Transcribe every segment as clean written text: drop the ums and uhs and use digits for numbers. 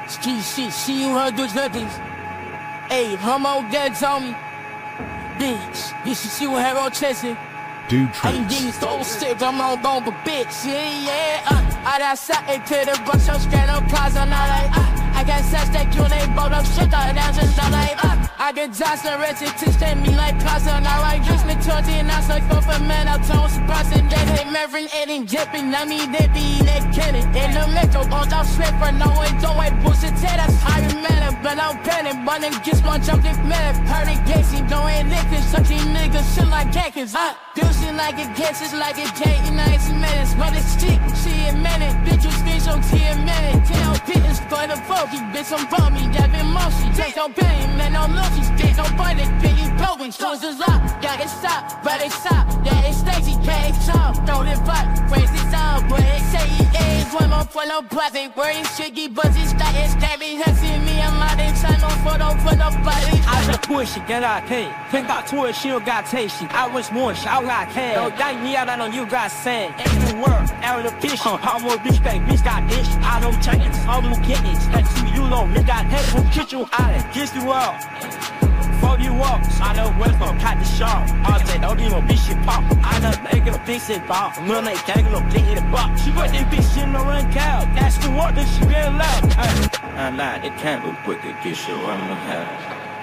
Street shit, see you heard those nothings. Hey, homo dead on me. Bitch, you should see what Harold chasing. Dude I ain't getting so sick, I'm on bone, but bitch, yeah. I got something to the brush, so straight up plaza, not like, I got such that you ain't both up shit, down just not like, I get Johnson Reggie to stand me like plaza, not like, just me 20 and I suck for a man, I'm tone surprising, they hate Maverick, Eddie, Jipping, I mean, they be that Kenny, in the metro, on top slip for no way, don't wait, bullshit, that's how you man, but I'm penning, but then just one jump, this man, heard it, Gacy, don't ain't licking, such these niggas, shit like cakes, Bullshit like it gets, it's like it can't, you know it's minutes, but it's cheap, she a minute, bitch, you speak on T a minute, tell pittance for the folky, bitch, I'm bummy, that been motion, take no pain, man, no lotion, stick no budget, bitch, you blowing, stores is locked, yeah, it's stop, but it's stop, yeah, it's Stacy, can't chop, throw the butt, crazy sound, but it say he is, one more for no profit, worry, shiggy, but it's that, it's that, me, see me, I'm out in time, no photo for the body, I just push it, get out, hey, think about to it, she don't got tasty, I was more, I got cash, no, that me out on you got sand, in the world, out of the fish, how more respect, bitch got dish, I don't change, all them kittens, that's who you know, nigga got head from kitchen, I kiss you out. Before you walk, I know where's gonna cut the sharp. All day, don't even be shit pop. I know making a big shit ball. When they can't go play in the box. She put this bitch in the run cow. That's the word that she real loud. I'm not, it can't be quick to get you on the house.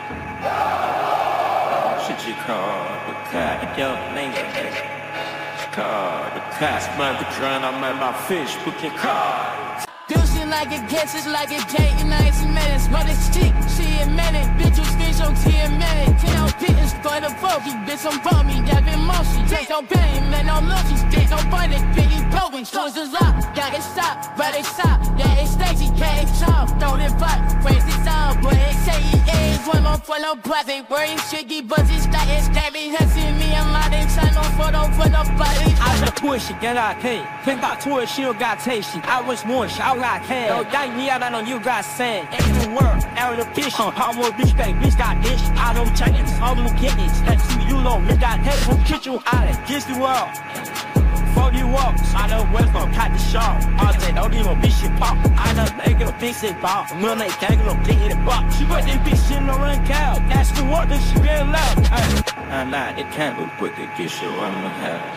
Shit you call the cat, yo, nigga. Call the cat, smell the drown, I'm at my fish, book your car. Bullshit like it gets, it's like it can't, you know it's minutes, but it's cheap, she a minute, bitch, you speak on T a minute, tell pittance for the folky, bitch, I'm bummy, that been motion, take no pain, man, no lotion, stick no budget, bitch, you blowing, stores is locked, yeah, it's stop, but it's stop, yeah, it's Stacy, can't chop, throw the butt, crazy sound, but it say he is, one more for no profit, worry, shiggy, but it's that me, see me, I'm out in time, no photo for the body, I just push it, get out, hey, think about to it, she don't got tasty, I was more, I got cash, no, that me out on you got sand, in the world, out of the fish, how more respect, bitch got dish, I don't change, all them kittens, that's who you know, nigga got head from kitchen, I kiss you out. Before you walk, I know where's gonna cut the sharp. All day, don't even be shit pop. I know making a big shit ball. When they can't go play in the box. She put this bitch in the run cow. That's the word that she real loud. I'm not, it can't be quick to get you on the house.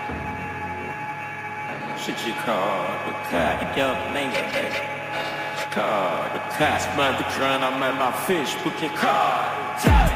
Shit you call the cat, yo, nigga. Call the cat, smell the drown, I'm at my fish, book your car.